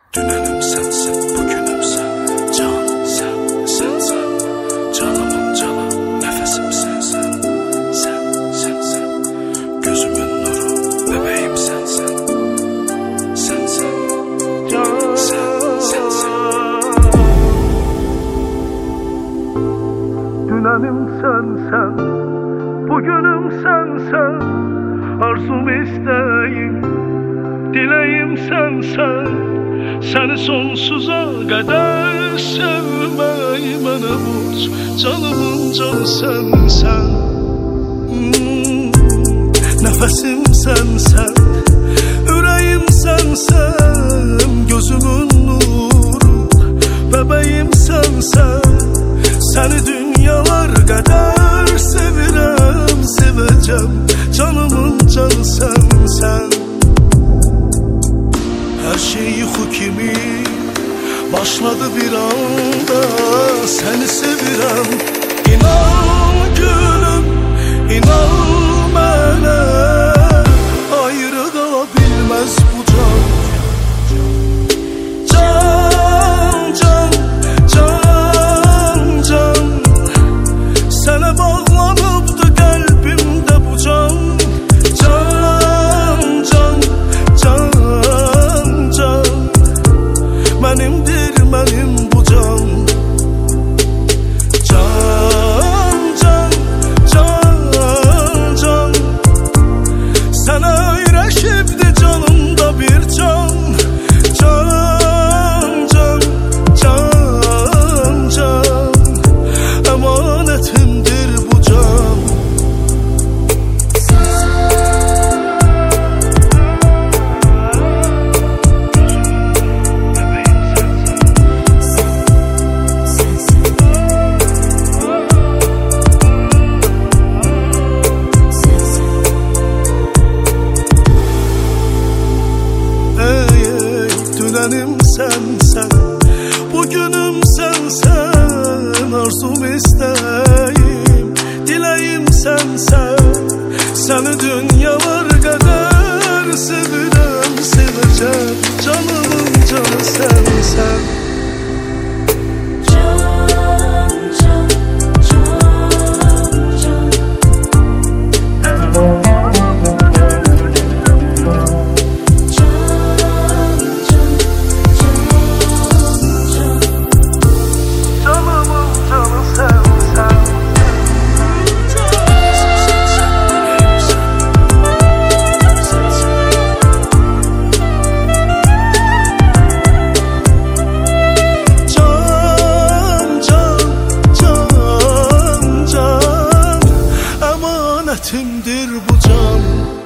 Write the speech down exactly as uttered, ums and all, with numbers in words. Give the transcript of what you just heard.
Dünenім sensin, bugünüm sen. Can sen, sen sen. Canımın canı, nefesim sensin. Sen, sen sen. Gözümün nuru, bebeğim sensin. Sen sen. Can sen, sen sen. Dünenім sensen, bugünüm sensen. Arzum isteğim, dileğim sensen. Seni sonsuza kadar sevmeyi bana borç. Canımın canı sensen. hmm, Nefesim sensen, yüreğim sensen. Gözümün nuru, bebeğim sensen. Seni dünyalar kadar sevirem, seveceğim. Canımın canı sensen. Her şey yuhu kimi başladı bir anda. Seni sevirem, inan gülüm, inan mənə. Ayrı qala bilməz bu can. Can, can, can, can. Sənə bağlanıbdı qəlbimdə bu can. Can, can, can. Benimdir benim bu can. Can, can, can, can. Sana öyrəşibdi canımda bir can. Can, can, can, can. Emanetimdir bu can. Dünenім sensen, bugünüm sensen. Arzum isteğim, dileğim sensen. Seni dünyalar kadar sevirem, seveceğim. Canımın canı sensen. Emanetimdir bu can.